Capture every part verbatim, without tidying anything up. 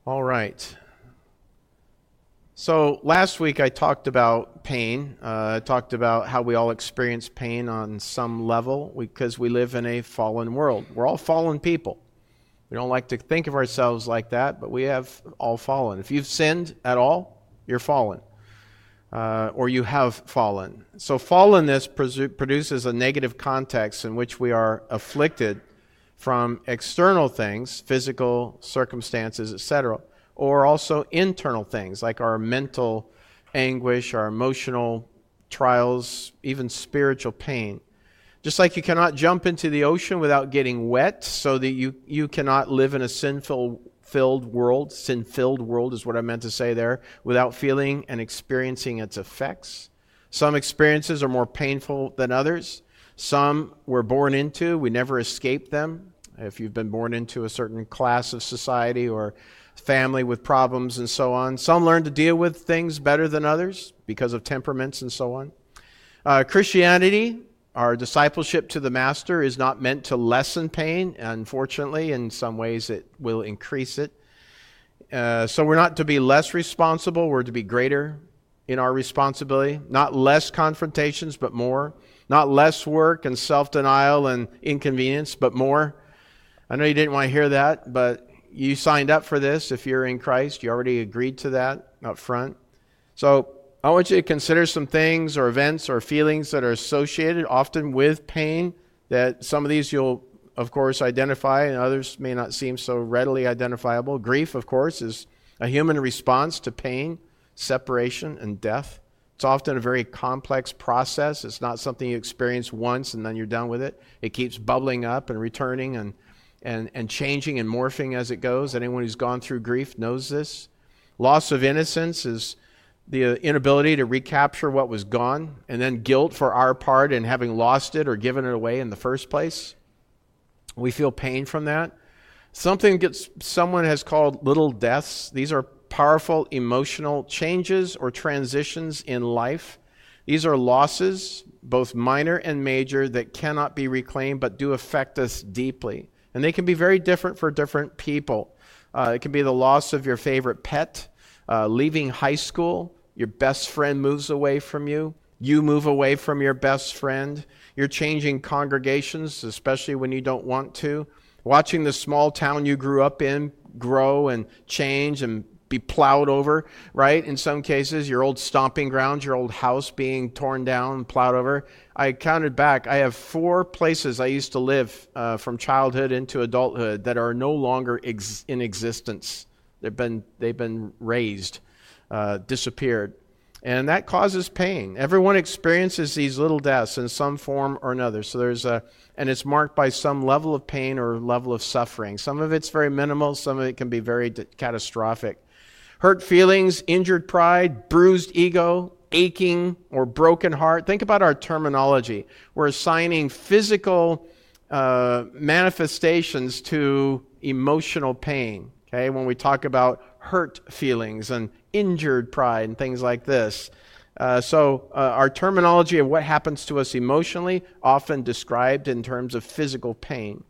All right. So last week I talked about pain. Uh, I talked about how we all experience pain on some level because we live in a fallen world. We're all fallen people. We don't like to think of ourselves like that, but we have all fallen. If you've sinned at all, you're fallen. Uh, or you have fallen. So fallenness presu- produces a negative context in which we are afflicted from external things, physical circumstances, et cetera, or also internal things like our mental anguish, our emotional trials, even spiritual pain. Just like you cannot jump into the ocean without getting wet, so that you, you cannot live in a sin-filled world, sin-filled world is what I meant to say there, without feeling and experiencing its effects. Some experiences are more painful than others. Some we're born into, we never escape them. If you've been born into a certain class of society or family with problems and so on. Some learn to deal with things better than others because of temperaments and so on. Uh, Christianity, our discipleship to the Master, is not meant to lessen pain. Unfortunately, in some ways it will increase it. Uh, so we're not to be less responsible, we're to be greater in our responsibility. Not less confrontations, but more. Not less work and self-denial and inconvenience, but more. I know you didn't want to hear that, but you signed up for this if you're in Christ. You already agreed to that up front. So I want you to consider some things or events or feelings that are associated often with pain, that some of these you'll, of course, identify, and others may not seem so readily identifiable. Grief, of course, is a human response to pain, separation, and death. It's often a very complex process. It's not something you experience once and then you're done with it. It keeps bubbling up and returning and And, and changing and morphing as it goes. Anyone who's gone through grief knows this. Loss of innocence is the inability to recapture what was gone, and then guilt for our part in having lost it or given it away in the first place. We feel pain from that. Something gets someone has called little deaths. These are powerful emotional changes or transitions in life. These are losses, both minor and major, that cannot be reclaimed but do affect us deeply. And they can be very different for different people. Uh, it can be the loss of your favorite pet, uh, leaving high school, your best friend moves away from you, you move away from your best friend, you're changing congregations, especially when you don't want to, watching the small town you grew up in grow and change and be plowed over, right? In some cases, your old stomping grounds, your old house being torn down and plowed over. I counted back. I have four places I used to live uh, from childhood into adulthood that are no longer ex- in existence. They've been they've been razed, uh, disappeared, and that causes pain. Everyone experiences these little deaths in some form or another. So there's a and it's marked by some level of pain or level of suffering. Some of it's very minimal. Some of it can be very d- catastrophic. Hurt feelings, injured pride, bruised ego, aching or broken heart. Think about our terminology. We're assigning physical uh, manifestations to emotional pain. Okay, when we talk about hurt feelings and injured pride and things like this. Uh, so uh, our terminology of what happens to us emotionally often described in terms of physical pain.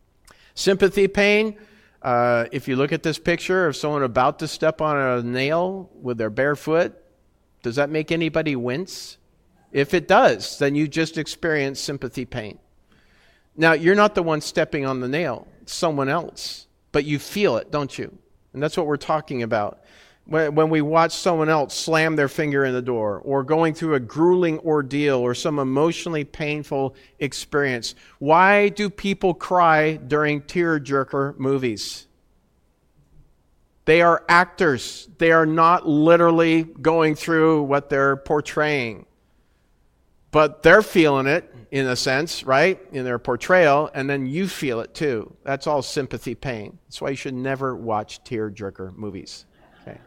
Sympathy pain. Uh, if you look at this picture of someone about to step on a nail with their bare foot, does that make anybody wince? If it does, then you just experience sympathy pain. Now, you're not the one stepping on the nail. It's someone else. But you feel it, don't you? And that's what we're talking about. When, when we watch someone else slam their finger in the door or going through a grueling ordeal or some emotionally painful experience. Why do people cry during tear-jerker movies? They are actors. They are not literally going through what they're portraying. But they're feeling it, in a sense, right? In their portrayal, and then you feel it too. That's all sympathy pain. That's why you should never watch tear-jerker movies. Okay.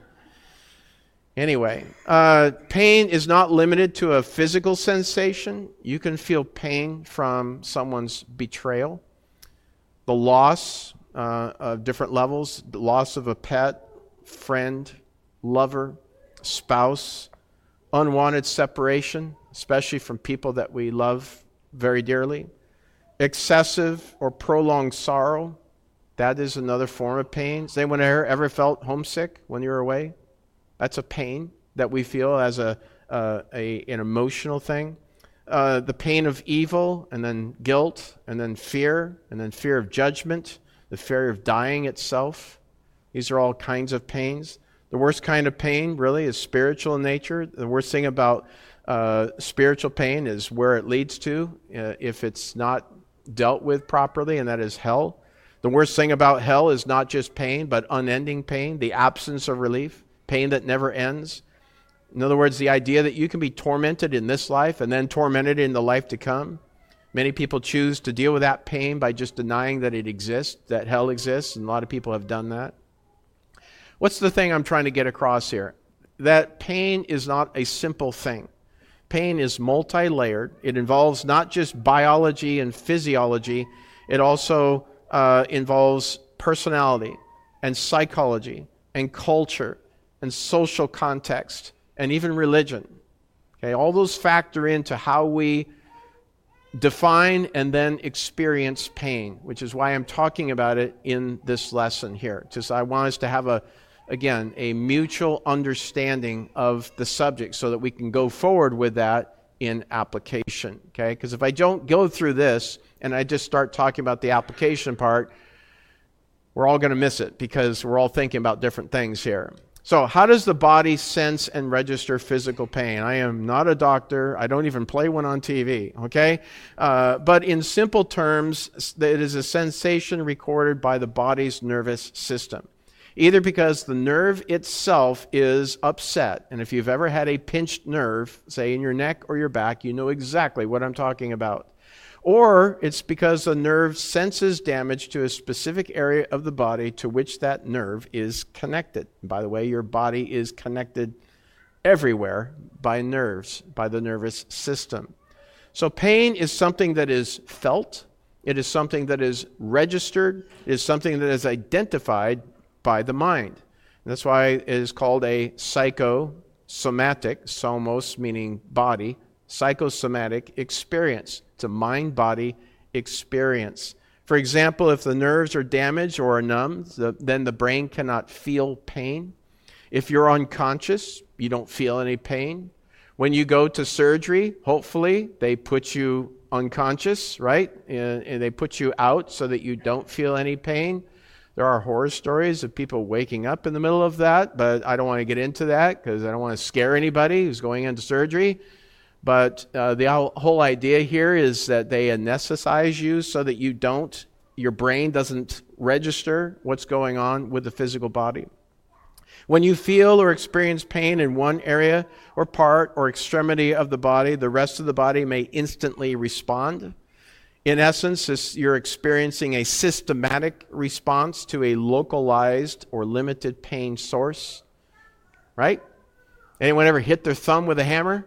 Anyway, uh, pain is not limited to a physical sensation. You can feel pain from someone's betrayal, the loss uh, of different levels, the loss of a pet, friend, lover, spouse, unwanted separation, especially from people that we love very dearly, excessive or prolonged sorrow, That is another form of pain. Has anyone ever, ever felt homesick when you were away? That's a pain that we feel as a, uh, a an emotional thing. Uh, the pain of evil, and then guilt, and then fear, and then fear of judgment, the fear of dying itself. These are all kinds of pains. The worst kind of pain, really, is spiritual in nature. The worst thing about uh, spiritual pain is where it leads to uh, if it's not dealt with properly, and that is hell. The worst thing about hell is not just pain, but unending pain, the absence of relief, pain that never ends. In other words, the idea that you can be tormented in this life and then tormented in the life to come. Many people choose to deal with that pain by just denying that it exists, that hell exists, and a lot of people have done that. What's the thing I'm trying to get across here? That pain is not a simple thing. Pain is multi-layered. It involves not just biology and physiology, it also uh, involves personality and psychology and culture and social context and even religion. Okay, all those factor into how we define and then experience pain, which is why I'm talking about it in this lesson here. Just I want us to have a, again, a mutual understanding of the subject so that we can go forward with that in application. Okay, because if I don't go through this and I just start talking about the application part, we're all going to miss it because we're all thinking about different things here. So how does the body sense and register physical pain? I am not a doctor. I don't even play one on T V, okay? Uh, but in simple terms, it is a sensation recorded by the body's nervous system. Either because the nerve itself is upset, and if you've ever had a pinched nerve, say in your neck or your back, you know exactly what I'm talking about. Or it's because the nerve senses damage to a specific area of the body to which that nerve is connected. And by the way, your body is connected everywhere by nerves, by the nervous system. So pain is something that is felt. It is something that is registered. It is something that is identified by the mind. And that's why it is called a psychosomatic, somos meaning body, psychosomatic experience. It's a mind-body experience. For example, if the nerves are damaged or are numb, the, then the brain cannot feel pain. If you're unconscious, you don't feel any pain. When you go to surgery, hopefully they put you unconscious, right? And, and they put you out so that you don't feel any pain. There are horror stories of people waking up in the middle of that, but I don't want to get into that because I don't want to scare anybody who's going into surgery. But uh, the whole idea here is that they anesthetize you so that you don't, your brain doesn't register what's going on with the physical body. When you feel or experience pain in one area or part or extremity of the body, the rest of the body may instantly respond. In essence, this, you're experiencing a systematic response to a localized or limited pain source. Right? Anyone ever hit their thumb with a hammer?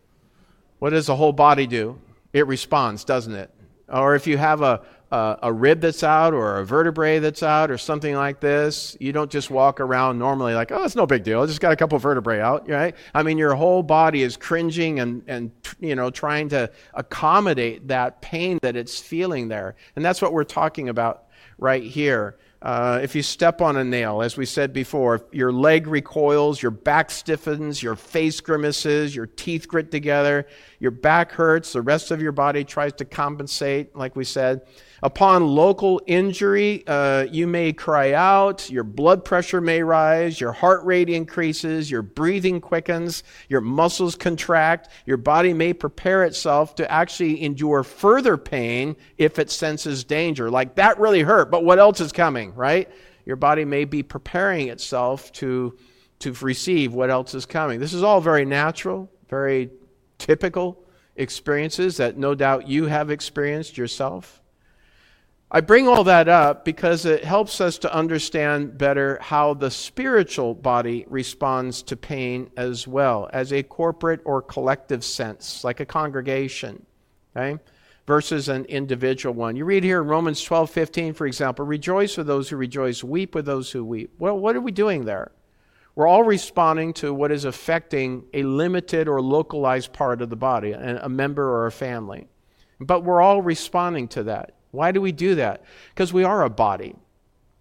What does the whole body do? It responds, doesn't it? Or if you have a, a, a rib that's out or a vertebrae that's out or something like this, you don't just walk around normally like, oh, it's no big deal. I just got a couple of vertebrae out, right? I mean, your whole body is cringing and, and you know, trying to accommodate that pain that it's feeling there. And that's what we're talking about right here. Uh, if you step on a nail, as we said before, your leg recoils, your back stiffens, your face grimaces, your teeth grit together, your back hurts, the rest of your body tries to compensate, like we said. Upon local injury, uh, you may cry out, your blood pressure may rise, your heart rate increases, your breathing quickens, your muscles contract, your body may prepare itself to actually endure further pain if it senses danger. Like, that really hurt, but what else is coming, right? Your body may be preparing itself to, to receive what else is coming. This is all very natural, very typical experiences that no doubt you have experienced yourself. I bring all that up because it helps us to understand better how the spiritual body responds to pain as well, as a corporate or collective sense, like a congregation, okay, versus an individual one. You read here in Romans twelve fifteen, for example, rejoice with those who rejoice, weep with those who weep. Well, what are we doing there? We're all responding to what is affecting a limited or localized part of the body, a member or a family. But we're all responding to that. Why do we do that? Because we are a body.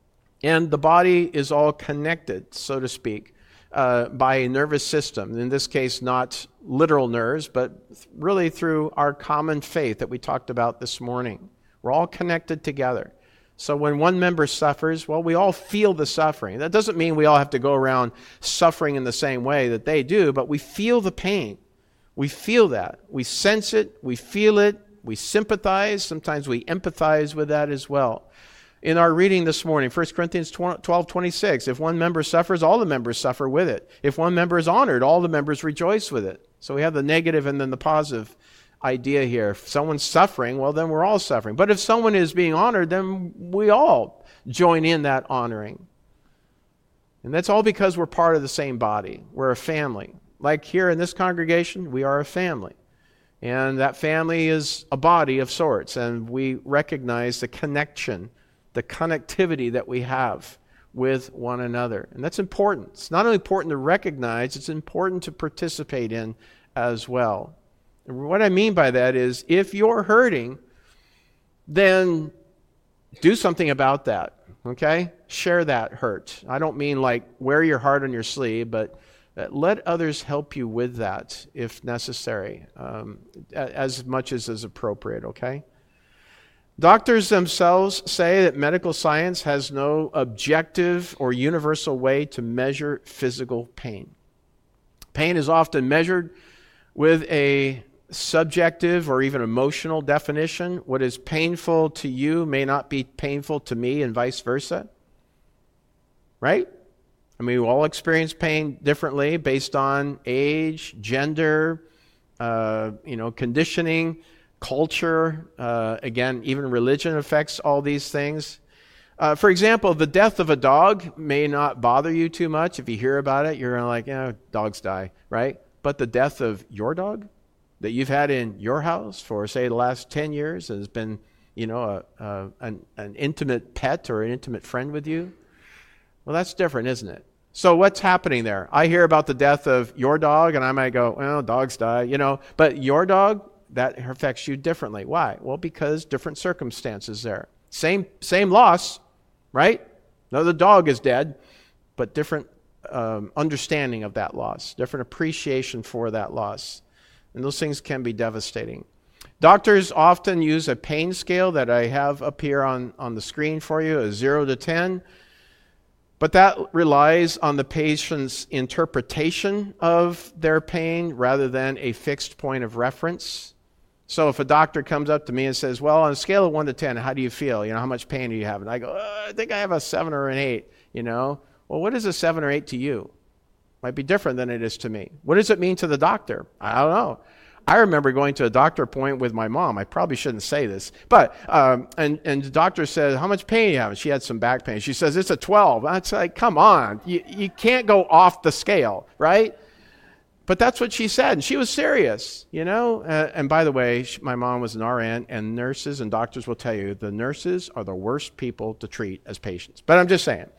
And the body is all connected, so to speak, uh, by a nervous system. In this case, not literal nerves, but really through our common faith that we talked about this morning. We're all connected together. So when one member suffers, well, we all feel the suffering. That doesn't mean we all have to go around suffering in the same way that they do, but we feel the pain. We feel that. We sense it. We feel it. We sympathize. Sometimes we empathize with that as well. In our reading this morning, First Corinthians twelve twenty-six, if one member suffers, all the members suffer with it. If one member is honored, all the members rejoice with it. So we have the negative and then the positive idea here. If someone's suffering, well, then we're all suffering. But if someone is being honored, then we all join in that honoring. And that's all because we're part of the same body. We're a family. Like here in this congregation, we are a family. And that family is a body of sorts. And we recognize the connection, the connectivity that we have with one another. And that's important. It's not only important to recognize, it's important to participate in as well. And what I mean by that is, if you're hurting, then do something about that, okay? Share that hurt. I don't mean like wear your heart on your sleeve, but let others help you with that if necessary, um, as much as is appropriate, okay? Doctors themselves say that medical science has no objective or universal way to measure physical pain. Pain is often measured with a subjective or even emotional definition. What is painful to you may not be painful to me, and vice versa. Right? I mean, we all experience pain differently based on age, gender, uh, you know, conditioning, culture. Uh, again, even religion affects all these things. Uh, for example, the death of a dog may not bother you too much. If you hear about it, you're like, you know, dogs die, right? But the death of your dog that you've had in your house for, say, the last ten years has been, you know, a, a, an, an intimate pet or an intimate friend with you, well, that's different, isn't it? So what's happening there? I hear about the death of your dog, and I might go, well, dogs die, you know, but your dog, that affects you differently. Why? Well, because different circumstances there. Same, same loss, right? No, the dog is dead, but different um, understanding of that loss, different appreciation for that loss. And those things can be devastating. Doctors often use a pain scale that I have up here on, on the screen for you, a zero to ten. But that relies on the patient's interpretation of their pain rather than a fixed point of reference. So if a doctor comes up to me and says, well, on a scale of one to ten, how do you feel? You know, how much pain do you have? And I go, uh, I think I have a seven or an eight, you know. Well, what is a seven or eight to you? Might be different than it is to me. What does it mean to the doctor? I don't know. I remember going to a doctor appointment with my mom. I probably shouldn't say this. But, um, and, and the doctor said, how much pain do you have? And she had some back pain. She says, it's a twelve. That's like, come on. You, you can't go off the scale, right? But that's what she said. And she was serious, you know. Uh, and by the way, she, my mom was an R N, and nurses and doctors will tell you the nurses are the worst people to treat as patients. But I'm just saying.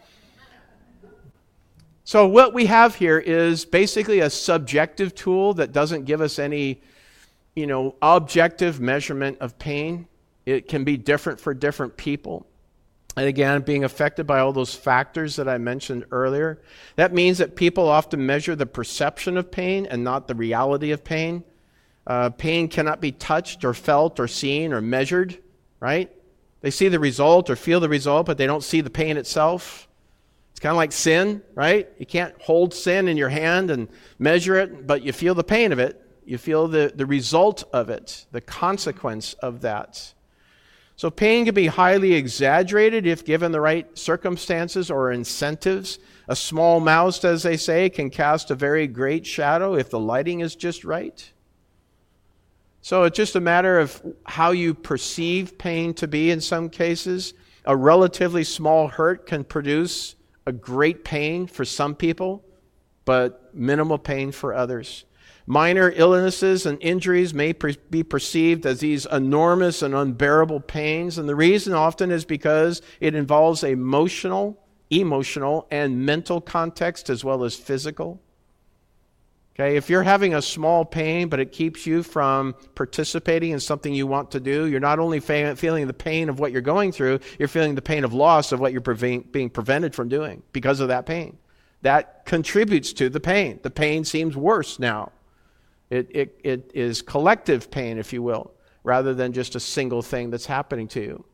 So what we have here is basically a subjective tool that doesn't give us any, you know, objective measurement of pain. It can be different for different people. And again, being affected by all those factors that I mentioned earlier. That means that people often measure the perception of pain and not the reality of pain. Uh, pain cannot be touched or felt or seen or measured, right? They see the result or feel the result, but they don't see the pain itself. It's kind of like sin, right? You can't hold sin in your hand and measure it, but you feel the pain of it. You feel the, the result of it, the consequence of that. So pain can be highly exaggerated if given the right circumstances or incentives. A small mouse, as they say, can cast a very great shadow if the lighting is just right. So it's just a matter of how you perceive pain to be in some cases. A relatively small hurt can produce a great pain for some people, but minimal pain for others. Minor illnesses and injuries may per- be perceived as these enormous and unbearable pains, and the reason often is because it involves emotional, emotional, and mental context as well as physical. Okay, if you're having a small pain, but it keeps you from participating in something you want to do, you're not only fa- feeling the pain of what you're going through, you're feeling the pain of loss of what you're pre- being prevented from doing because of that pain. That contributes to the pain. The pain seems worse now. It, it, it is collective pain, if you will, rather than just a single thing that's happening to you.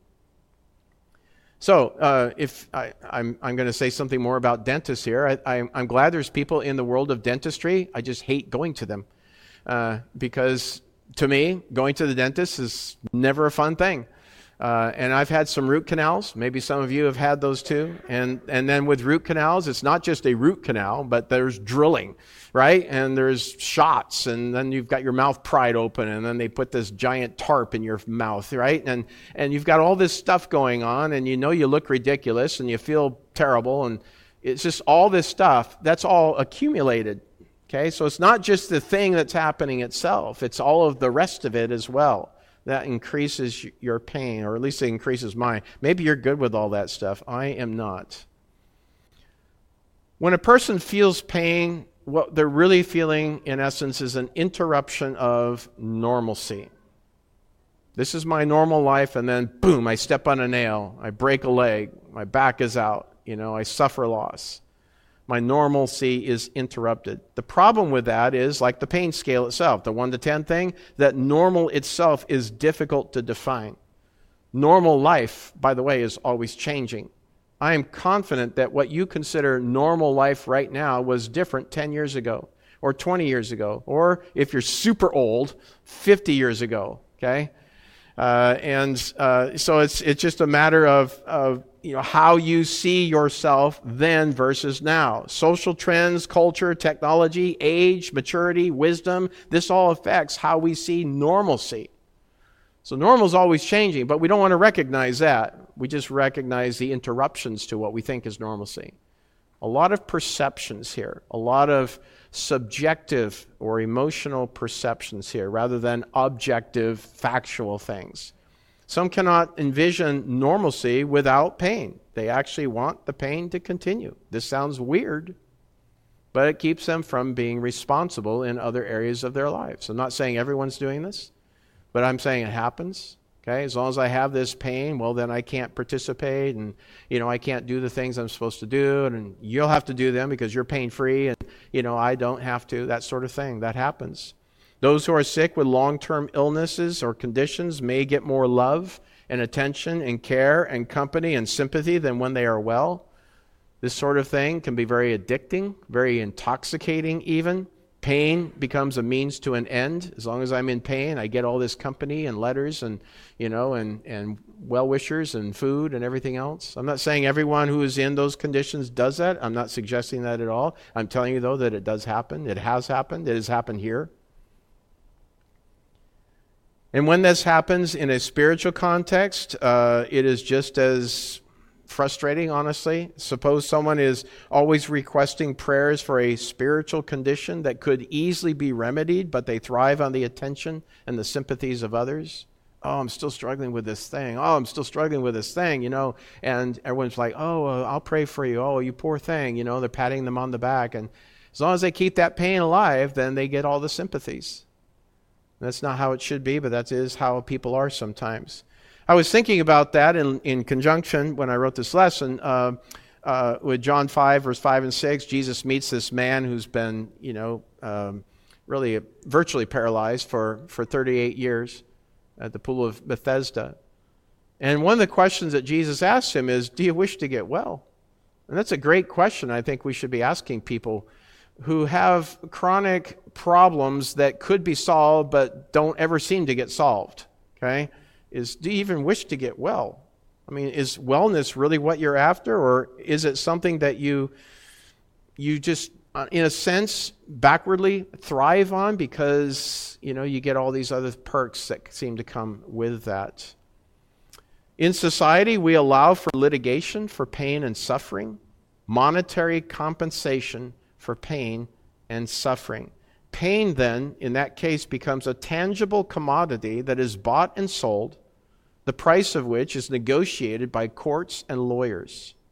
So, uh, if I, I'm, I'm going to say something more about dentists here. I, I, I'm glad there's people in the world of dentistry. I just hate going to them uh, because, to me, going to the dentist is never a fun thing. Uh, and I've had some root canals. Maybe some of you have had those too. And and then with root canals, it's not just a root canal, but there's drilling, right? And there's shots, and then you've got your mouth pried open, and then they put this giant tarp in your mouth, right? And and you've got all this stuff going on, and you know you look ridiculous, and you feel terrible, and it's just all this stuff. That's all accumulated, okay? So it's not just the thing that's happening itself. It's all of the rest of it as well. That increases your pain, or at least it increases mine. Maybe you're good with all that stuff. I am not. When a person feels pain, what they're really feeling, in essence, is an interruption of normalcy. This is my normal life, and then, boom, I step on a nail. I break a leg. My back is out. You know, I suffer loss. My normalcy is interrupted. The problem with that is, like the pain scale itself, the one to ten thing, that normal itself is difficult to define. Normal life, by the way, is always changing. I am confident that what you consider normal life right now was different ten years ago, or twenty years ago, or if you're super old, fifty years ago, okay? Uh, and uh, so it's it's just a matter of, of you know how you see yourself then versus now. Social trends, culture, technology, age, maturity, wisdom, this all affects how we see normalcy. So normal is always changing, but we don't want to recognize that. We just recognize the interruptions to what we think is normalcy. A lot of perceptions here, a lot of subjective or emotional perceptions here rather than objective, factual things. Some cannot envision normalcy without pain. They actually want the pain to continue. This sounds weird, but it keeps them from being responsible in other areas of their lives. I'm not saying everyone's doing this, but I'm saying it happens. Okay, as long as I have this pain, well, then I can't participate, and you know I can't do the things I'm supposed to do, and you'll have to do them because you're pain-free, and you know I don't have to. That sort of thing that happens. Those who are sick with long-term illnesses or conditions may get more love and attention and care and company and sympathy than when they are well. This sort of thing can be very addicting, very intoxicating even. Pain becomes a means to an end. As long as I'm in pain, I get all this company and letters and, you know, and, and well-wishers and food and everything else. I'm not saying everyone who is in those conditions does that. I'm not suggesting that at all. I'm telling you, though, that it does happen. It has happened. It has happened here. And when this happens in a spiritual context, uh, it is just as frustrating, honestly. Suppose someone is always requesting prayers for a spiritual condition that could easily be remedied, but they thrive on the attention and the sympathies of others. Oh, I'm still struggling with this thing. Oh, I'm still struggling with this thing, you know. And everyone's like, oh, uh, I'll pray for you. Oh, you poor thing. You know, they're patting them on the back. And as long as they keep that pain alive, then they get all the sympathies. That's not how it should be, but that is how people are sometimes. I was thinking about that in, in conjunction when I wrote this lesson uh, uh, with John five, verse five and six. Jesus meets this man who's been, you know, um, really virtually paralyzed for, for thirty-eight years at the pool of Bethesda. And one of the questions that Jesus asks him is, do you wish to get well? And that's a great question I think we should be asking people who have chronic problems that could be solved but don't ever seem to get solved, okay? Is, do you even wish to get well? I mean, is wellness really what you're after, or is it something that you you just, uh, in a sense, backwardly thrive on because, you know, you get all these other perks that seem to come with that? In society, we allow for litigation for pain and suffering, monetary compensation for pain and suffering. Pain, then, in that case, becomes a tangible commodity that is bought and sold, the price of which is negotiated by courts and lawyers.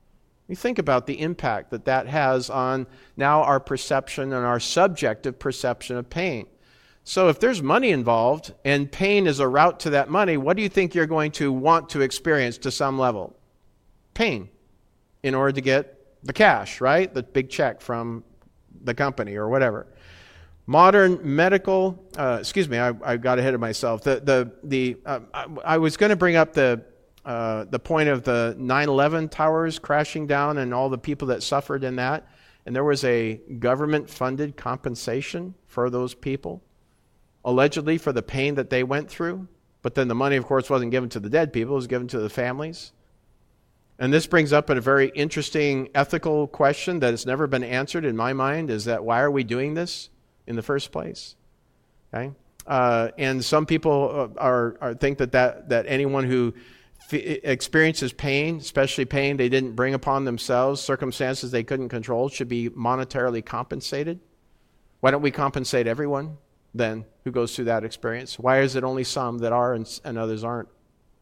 You think about the impact that that has on now our perception and our subjective perception of pain. So if there's money involved and pain is a route to that money, what do you think you're going to want to experience to some level? Pain, in order to get the cash, right? The big check from the company or whatever. Modern medical, uh, excuse me, I, I got ahead of myself. The the the uh, I, I was going to bring up the uh, the point of the nine eleven towers crashing down and all the people that suffered in that, and there was a government-funded compensation for those people, allegedly for the pain that they went through. But then the money, of course, wasn't given to the dead people; it was given to the families. And this brings up a very interesting ethical question that has never been answered in my mind, is that why are we doing this in the first place? Okay, uh, and some people are, are think that, that that anyone who f- experiences pain, especially pain they didn't bring upon themselves, circumstances they couldn't control, should be monetarily compensated. Why don't we compensate everyone then who goes through that experience? Why is it only some that are and, and others aren't?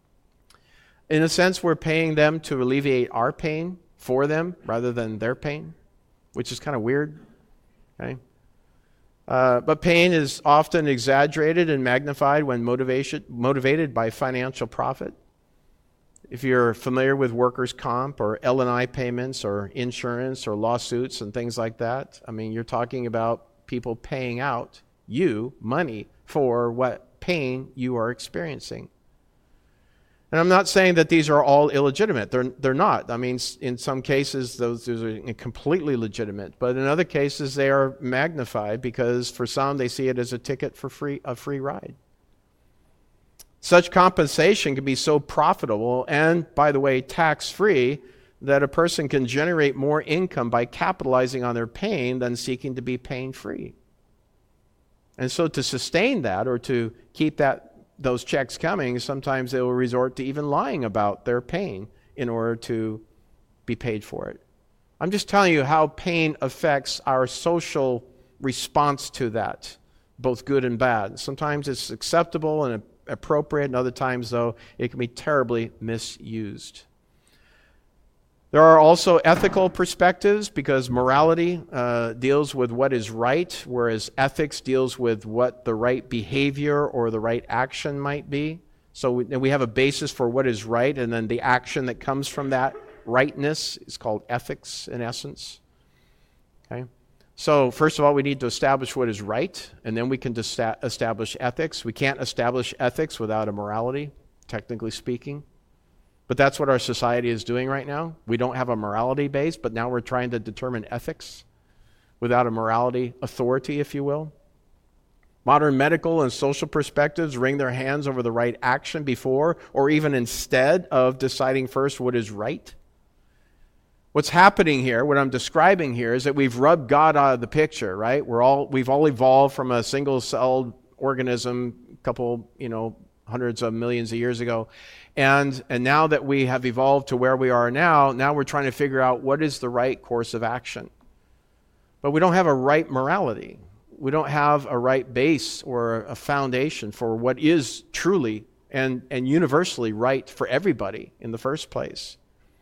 In a sense, we're paying them to alleviate our pain for them rather than their pain, which is kind of weird. Okay, uh, but pain is often exaggerated and magnified when motivation motivated by financial profit. If you're familiar with workers' comp or L and I payments or insurance or lawsuits and things like that, I mean, you're talking about people paying out you money for what pain you are experiencing. And I'm not saying that these are all illegitimate. They're they're not. I mean, in some cases, those, those are completely legitimate. But in other cases, they are magnified because for some, they see it as a ticket for free a free ride. Such compensation can be so profitable and, by the way, tax-free, that a person can generate more income by capitalizing on their pain than seeking to be pain-free. And so to sustain that or to keep that those checks coming, sometimes they will resort to even lying about their pain in order to be paid for it. I'm just telling you how pain affects our social response to that, both good and bad. Sometimes it's acceptable and appropriate, and other times, though, it can be terribly misused. There are also ethical perspectives because morality uh, deals with what is right, whereas ethics deals with what the right behavior or the right action might be. So we, we have a basis for what is right, and then the action that comes from that rightness is called ethics in essence. Okay. So first of all, we need to establish what is right, and then we can dista- establish ethics. We can't establish ethics without a morality, technically speaking. But that's what our society is doing right now. We don't have a morality base, but now we're trying to determine ethics without a morality authority, if you will. Modern medical and social perspectives wring their hands over the right action before or even instead of deciding first what is right. What's happening here, what I'm describing here, is that we've rubbed God out of the picture, right? We're all we've all evolved from a single-celled organism a couple, you know, hundreds of millions of years ago. And and now that we have evolved to where we are now, now we're trying to figure out what is the right course of action. But we don't have a right morality. We don't have a right base or a foundation for what is truly and, and universally right for everybody in the first place.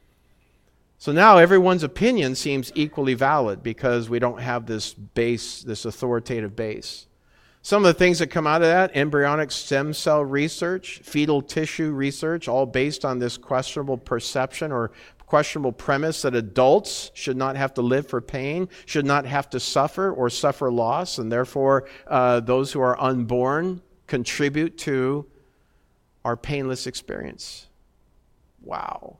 So now everyone's opinion seems equally valid because we don't have this base, this authoritative base. Some of the things that come out of that, embryonic stem cell research, fetal tissue research, all based on this questionable perception or questionable premise that adults should not have to live for pain, should not have to suffer or suffer loss, and therefore uh, those who are unborn contribute to our painless experience. Wow.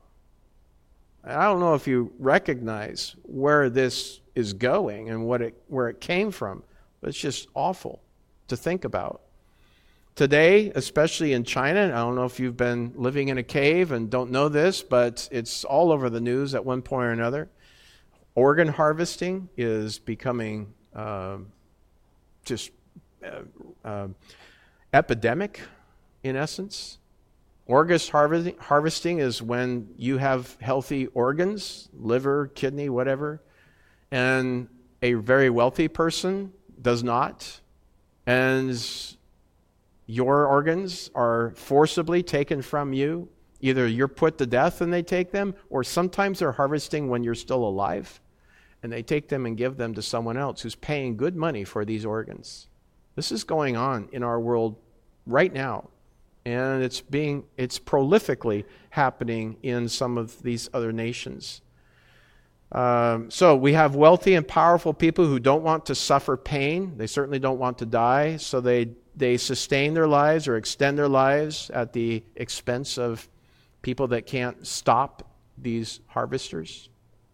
I don't know if you recognize where this is going and what it where it came from, but it's just awful to think about. Today, especially in China, I don't know if you've been living in a cave and don't know this, but it's all over the news at one point or another. Organ harvesting is becoming uh, just uh, uh, epidemic, in essence. Organ harvesting, harvesting is when you have healthy organs, liver, kidney, whatever, and a very wealthy person does not. And your organs are forcibly taken from you, Either you're put to death and they take them, or sometimes they're harvesting when you're still alive, and they take them and give them to someone else who's paying good money for these organs. This is going on in our world right now, and it's being it's prolifically happening in some of these other nations. Um, so we have wealthy and powerful people who don't want to suffer pain. They certainly don't want to die, so they they sustain their lives or extend their lives at the expense of people that can't stop these harvesters.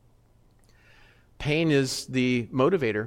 Pain is the motivator.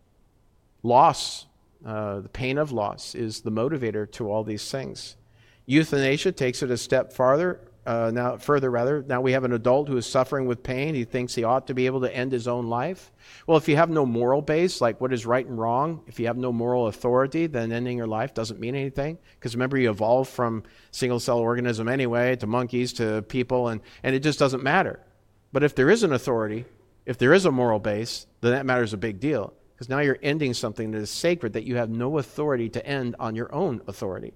Loss, uh, the pain of loss, is the motivator to all these things. Euthanasia takes it a step farther. Uh, now, further rather, now we have an adult who is suffering with pain. He thinks he ought to be able to end his own life. Well, if you have no moral base, like what is right and wrong, if you have no moral authority, then ending your life doesn't mean anything. Because remember, you evolved from single-cell organism anyway, to monkeys, to people, and, and it just doesn't matter. But if there is an authority, if there is a moral base, then that matters a big deal. Because now you're ending something that is sacred that you have no authority to end on your own authority.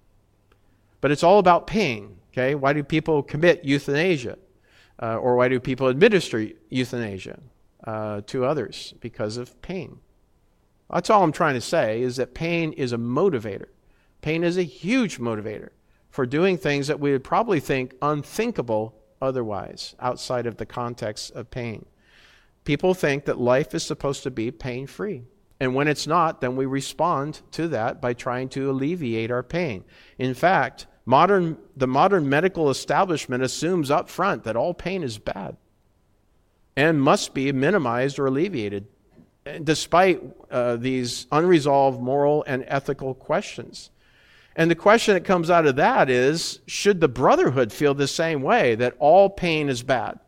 But it's all about pain. Okay, why do people commit euthanasia? Uh, or why do people administer euthanasia uh, to others? Because of pain. That's all I'm trying to say, is that pain is a motivator. Pain is a huge motivator for doing things that we would probably think unthinkable otherwise, outside of the context of pain. People think that life is supposed to be pain-free. And when it's not, then we respond to that by trying to alleviate our pain. In fact, Modern, the modern medical establishment assumes up front that all pain is bad and must be minimized or alleviated, despite uh, these unresolved moral and ethical questions. And the question that comes out of that is, should the brotherhood feel the same way, that all pain is bad?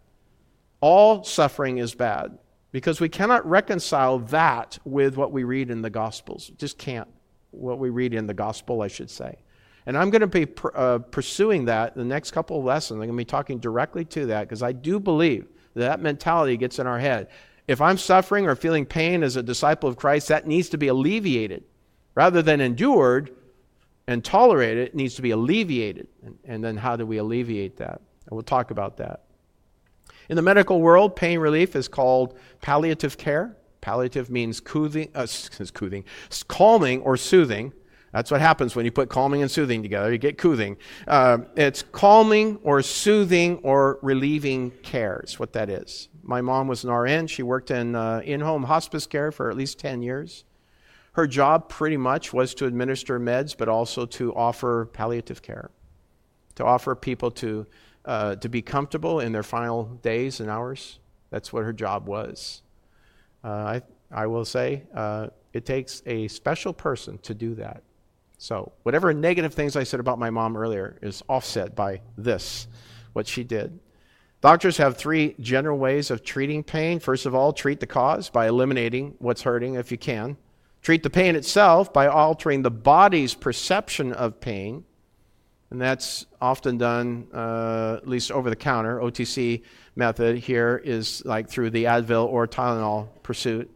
All suffering is bad? Because we cannot reconcile that with what we read in the Gospels. Just can't. What we read in the Gospel, I should say. And I'm going to be pr- uh, pursuing that in the next couple of lessons. I'm going to be talking directly to that, because I do believe that that mentality gets in our head. If I'm suffering or feeling pain as a disciple of Christ, that needs to be alleviated. Rather than endured and tolerated, it needs to be alleviated. And, and then how do we alleviate that? And we'll talk about that. In the medical world, pain relief is called palliative care. Palliative means coothing, uh, coothing, calming or soothing. That's what happens when you put calming and soothing together. You get coothing. Uh, it's calming or soothing or relieving care is what that is. My mom was an R N. She worked in uh, in-home hospice care for at least ten years. Her job pretty much was to administer meds, but also to offer palliative care, to offer people to, uh, to be comfortable in their final days and hours. That's what her job was. Uh, I, I will say uh, it takes a special person to do that. So whatever negative things I said about my mom earlier is offset by this, what she did. Doctors have three general ways of treating pain. First of all, treat the cause by eliminating what's hurting if you can. Treat the pain itself by altering the body's perception of pain. And that's often done, uh, at least over the counter. O T C method here is like through the Advil or Tylenol pursuit.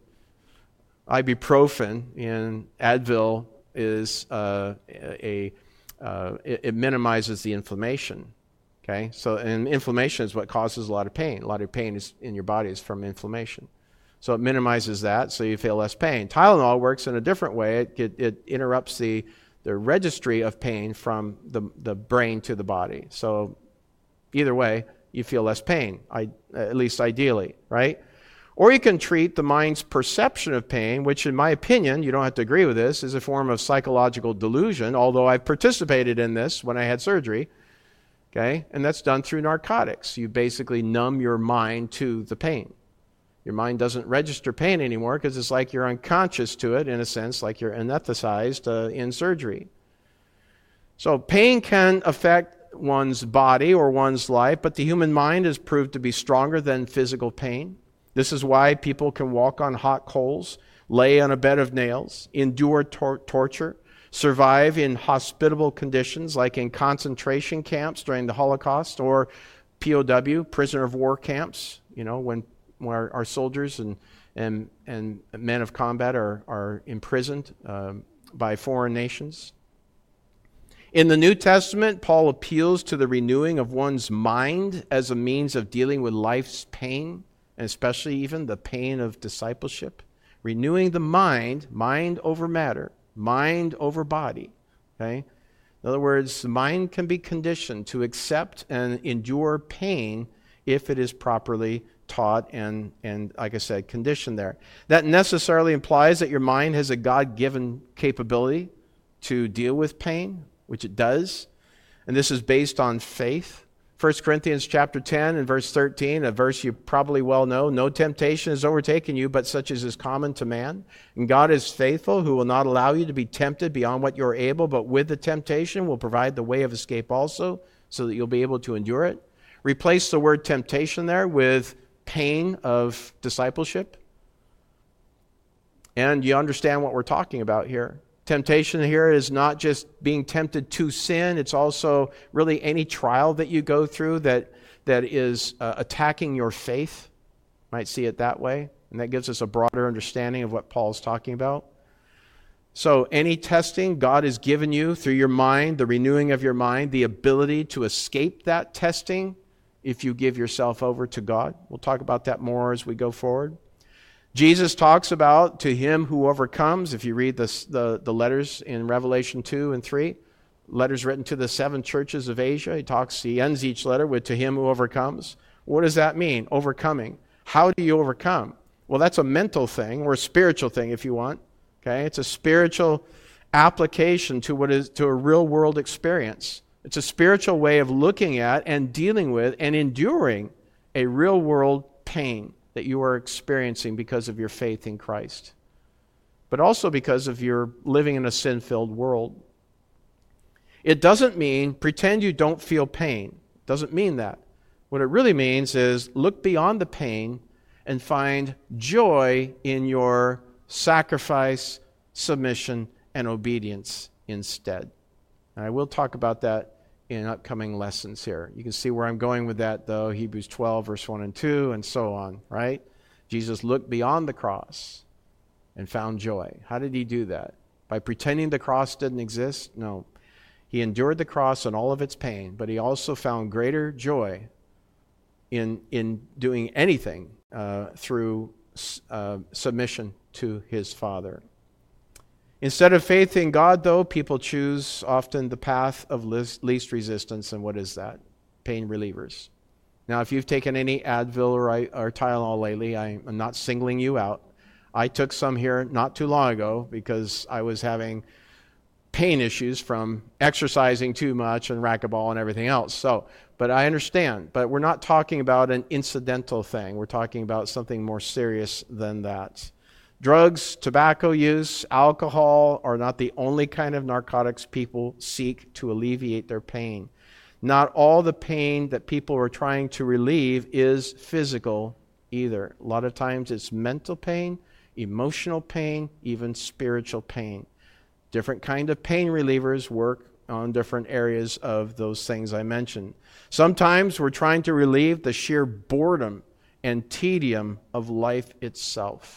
Ibuprofen in Advil is uh, a, uh, it, it minimizes the inflammation. Okay, so and inflammation is what causes a lot of pain. A lot of pain is in your body is from inflammation. So it minimizes that, so you feel less pain. Tylenol works in a different way. It, it, it interrupts the, the registry of pain from the, the brain to the body. So either way, you feel less pain, I, at least ideally, right? Or you can treat the mind's perception of pain, which in my opinion, you don't have to agree with this, is a form of psychological delusion, although I've participated in this when I had surgery. Okay? And that's done through narcotics. You basically numb your mind to the pain. Your mind doesn't register pain anymore because it's like you're unconscious to it, in a sense, like you're anesthetized uh, in surgery. So pain can affect one's body or one's life, but the human mind is proved to be stronger than physical pain. This is why people can walk on hot coals, lay on a bed of nails, endure tor- torture, survive in hospitable conditions like in concentration camps during the Holocaust or P O W, prisoner of war camps, you know, when, when our, our soldiers and, and, and men of combat are, are imprisoned um, by foreign nations. In the New Testament, Paul appeals to the renewing of one's mind as a means of dealing with life's pain, and especially even the pain of discipleship. Renewing the mind, mind over matter, mind over body. Okay? In other words, the mind can be conditioned to accept and endure pain if it is properly taught and, and, like I said, conditioned there. That necessarily implies that your mind has a God-given capability to deal with pain, which it does. And this is based on faith. First Corinthians chapter ten and verse thirteen, a verse you probably well know. No temptation has overtaken you, but such as is common to man. And God is faithful, who will not allow you to be tempted beyond what you are able, but with the temptation will provide the way of escape also, so that you'll be able to endure it. Replace the word temptation there with pain of discipleship. And you understand what we're talking about here. Temptation here is not just being tempted to sin. It's also really any trial that you go through that, that is uh, attacking your faith. You might see it that way. And that gives us a broader understanding of what Paul's talking about. So any testing, God has given you through your mind, the renewing of your mind, the ability to escape that testing if you give yourself over to God. We'll talk about that more as we go forward. Jesus talks about to him who overcomes, if you read the, the, the letters in Revelation two and three, letters written to the seven churches of Asia, he talks, he ends each letter with to him who overcomes. What does that mean, overcoming? How do you overcome? Well, that's a mental thing, or a spiritual thing if you want. Okay, it's a spiritual application to what is to a real world experience. It's a spiritual way of looking at and dealing with and enduring a real world pain that you are experiencing because of your faith in Christ, but also because of your living in a sin-filled world. It doesn't mean pretend you don't feel pain. It doesn't mean that. What it really means is look beyond the pain and find joy in your sacrifice, submission, and obedience instead. And I will talk about that in upcoming lessons here. You can see where I'm going with that, though. Hebrews twelve, verse one and two, and so on, right? Jesus looked beyond the cross and found joy. How did he do that? By pretending the cross didn't exist? No. He endured the cross and all of its pain, but he also found greater joy in, in doing anything uh, through uh, submission to his Father. Instead of faith in God, though, people choose often the path of least, least resistance. And what is that? Pain relievers. Now, if you've taken any Advil or, or Tylenol lately, I, I'm not singling you out. I took some here not too long ago because I was having pain issues from exercising too much and racquetball and everything else. So, but I understand. But we're not talking about an incidental thing. We're talking about something more serious than that. Drugs, tobacco use, alcohol are not the only kind of narcotics people seek to alleviate their pain. Not all the pain that people are trying to relieve is physical either. A lot of times it's mental pain, emotional pain, even spiritual pain. Different kind of pain relievers work on different areas of those things I mentioned. Sometimes we're trying to relieve the sheer boredom and tedium of life itself.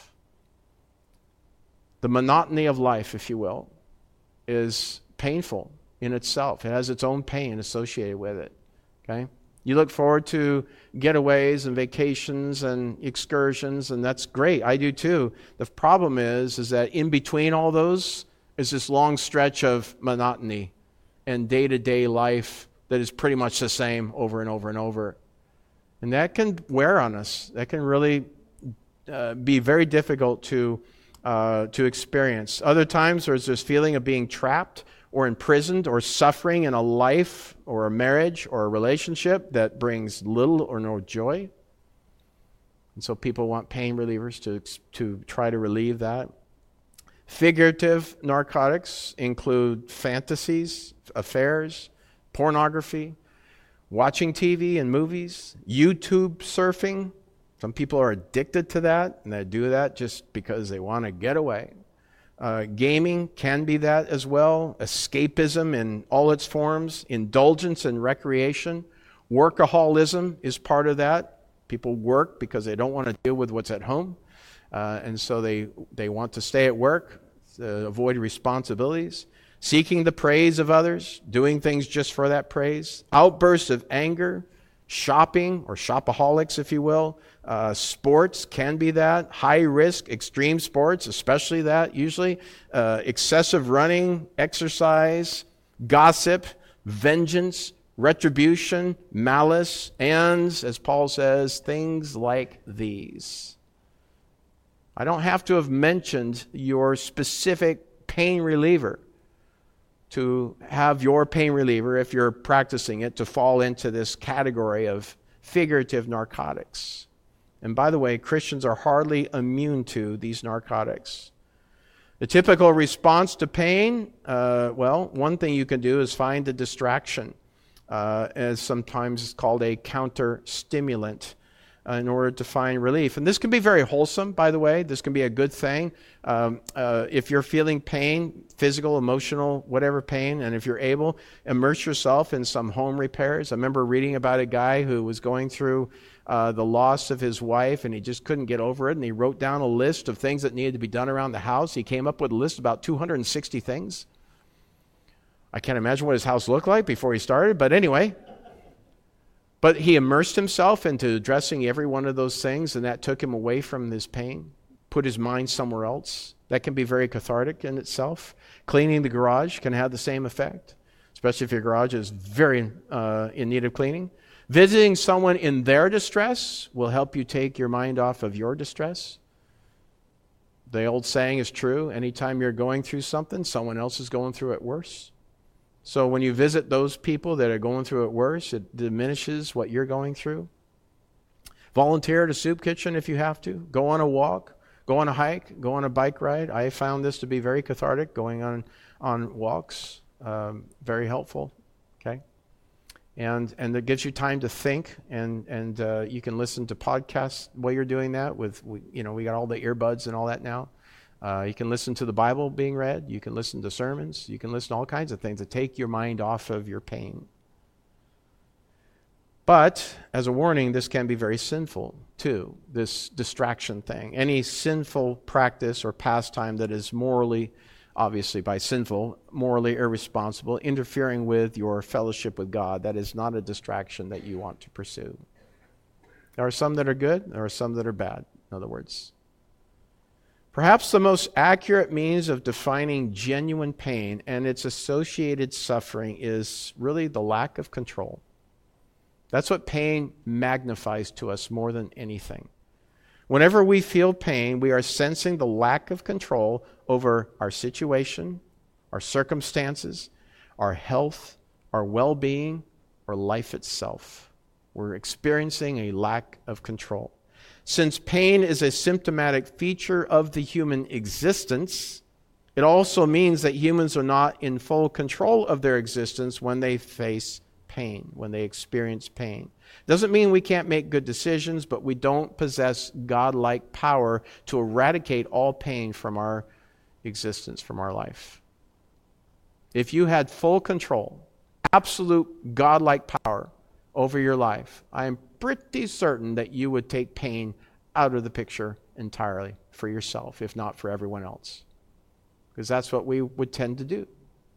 The monotony of life, if you will, is painful in itself. It has its own pain associated with it. Okay? You look forward to getaways and vacations and excursions, and that's great. I do too. The problem is, is that in between all those is this long stretch of monotony and day-to-day life that is pretty much the same over and over and over. And that can wear on us. That can really uh, be very difficult to Uh, to experience. Other times there's this feeling of being trapped or imprisoned or suffering in a life or a marriage or a relationship that brings little or no joy. And so people want pain relievers to, to try to relieve that. Figurative narcotics include fantasies, affairs, pornography, watching T V and movies, YouTube surfing. Some people are addicted to that, and they do that just because they want to get away. Uh, gaming can be that as well. Escapism in all its forms. Indulgence and recreation. Workaholism is part of that. People work because they don't want to deal with what's at home. Uh, and so they, they want to stay at work, to avoid responsibilities. seeking the praise of others, doing things just for that praise, outbursts of anger, shopping or shopaholics, if you will. Uh, sports can be that. High risk, extreme sports, especially that usually. Uh, excessive running, exercise, gossip, vengeance, retribution, malice, and, as Paul says, things like these. I don't have to have mentioned your specific pain reliever to have your pain reliever, if you're practicing it, to fall into this category of figurative narcotics. And by the way, Christians are hardly immune to these narcotics. The typical response to pain, uh, well, one thing you can do is find a distraction, uh, as sometimes called a counter-stimulant, uh, in order to find relief. And this can be very wholesome, by the way. This can be a good thing. Um, uh, if you're feeling pain, physical, emotional, whatever pain, and if you're able, immerse yourself in some home repairs. I remember reading about a guy who was going through uh, the loss of his wife, and he just couldn't get over it, and he wrote down a list of things that needed to be done around the house. He came up with a list of about two hundred sixty things. I can't imagine what his house looked like before he started, but anyway. But he immersed himself into addressing every one of those things, and that took him away from his pain, put his mind somewhere else. That can be very cathartic in itself. Cleaning the garage can have the same effect, especially if your garage is very uh, in need of cleaning. Visiting someone in their distress will help you take your mind off of your distress. The old saying is true. Anytime you're going through something, someone else is going through it worse. So when you visit those people that are going through it worse, it diminishes what you're going through. Volunteer at a soup kitchen if you have to. Go on a walk. Go on a hike. Go on a bike ride. I found this to be very cathartic, going on, on walks. Um, very helpful. Okay? And and it gives you time to think, and, and uh, you can listen to podcasts while you're doing that. With, you know, we got all the earbuds and all that now. Uh, you can listen to the Bible being read. You can listen to sermons. You can listen to all kinds of things to take your mind off of your pain. But, as a warning, this can be very sinful, too, this distraction thing. Any sinful practice or pastime that is morally, obviously by sinful, morally irresponsible, interfering with your fellowship with God, that is not a distraction that you want to pursue. There are some that are good. There are some that are bad, in other words. Perhaps the most accurate means of defining genuine pain and its associated suffering is really the lack of control. That's what pain magnifies to us more than anything. Whenever we feel pain, we are sensing the lack of control over our situation, our circumstances, our health, our well-being, or life itself. We're experiencing a lack of control. Since pain is a symptomatic feature of the human existence, it also means that humans are not in full control of their existence when they face pain, when they experience pain. Doesn't mean we can't make good decisions, but we don't possess God-like power to eradicate all pain from our existence, from our life. If you had full control, absolute God-like power over your life, I am pretty certain that you would take pain out of the picture entirely for yourself, if not for everyone else. Because that's what we would tend to do.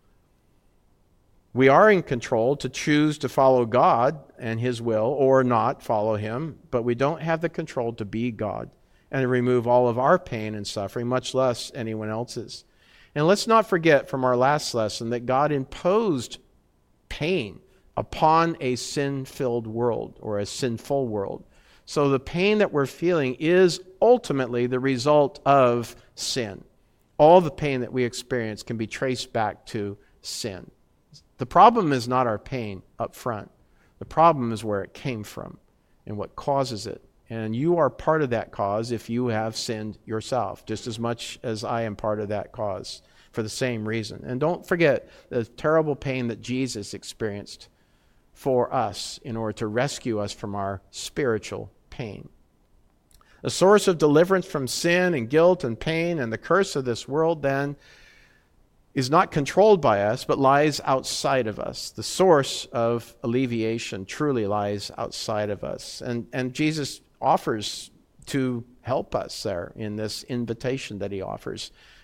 We are in control to choose to follow God and His will or not follow Him, but we don't have the control to be God and to remove all of our pain and suffering, much less anyone else's. And let's not forget from our last lesson that God imposed pain upon a sin-filled world or a sinful world. So the pain that we're feeling is ultimately the result of sin. All the pain that we experience can be traced back to sin. The problem is not our pain up front. The problem is where it came from and what causes it. And you are part of that cause if you have sinned yourself, just as much as I am part of that cause for the same reason. And don't forget the terrible pain that Jesus experienced for us in order to rescue us from our spiritual pain. The source of deliverance from sin and guilt and pain and the curse of this world then is not controlled by us, but lies outside of us. The source of alleviation truly lies outside of us. And, and Jesus offers to help us there in this invitation that he offers.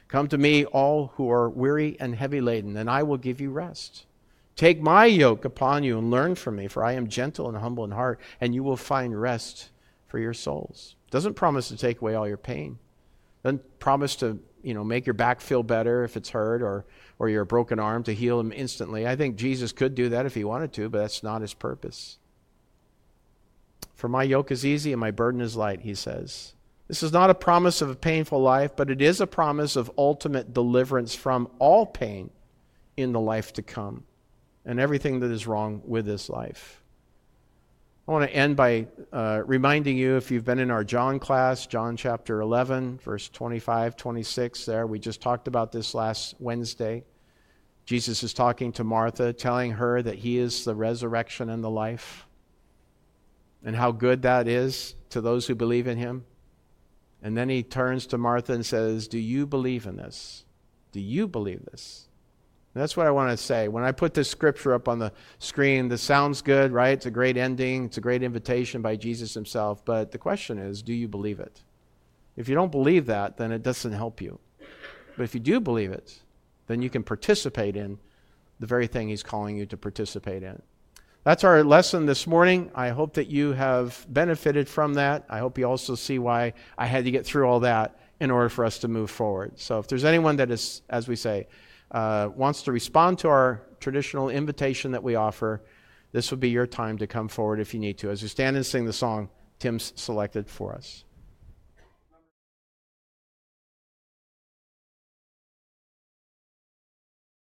Come to me, all who are weary and heavy laden, and I will give you rest. Take my yoke upon you and learn from me, for I am gentle and humble in heart, and you will find rest for your souls. Doesn't promise to take away all your pain. Doesn't promise to, you know, make your back feel better if it's hurt, or or your broken arm to heal them instantly. I think Jesus could do that if he wanted to, but that's not his purpose. For my yoke is easy and my burden is light, he says. This is not a promise of a painful life, but it is a promise of ultimate deliverance from all pain in the life to come and everything that is wrong with this life. I want to end by uh, reminding you, if you've been in our John class, John chapter eleven, verse twenty-five, twenty-six there, we just talked about this last Wednesday. Jesus is talking to Martha, telling her that he is the resurrection and the life, and how good that is to those who believe in him. And then he turns to Martha and says, do you believe in this? Do you believe this? And that's what I want to say. When I put this scripture up on the screen, this sounds good, right? It's a great ending. It's a great invitation by Jesus himself. But the question is, do you believe it? If you don't believe that, then it doesn't help you. But if you do believe it, then you can participate in the very thing he's calling you to participate in. That's our lesson this morning. I hope that you have benefited from that. I hope you also see why I had to get through all that in order for us to move forward. So if there's anyone that is, as we say, uh, wants to respond to our traditional invitation that we offer, this would be your time to come forward if you need to. As we stand and sing the song Tim's selected for us.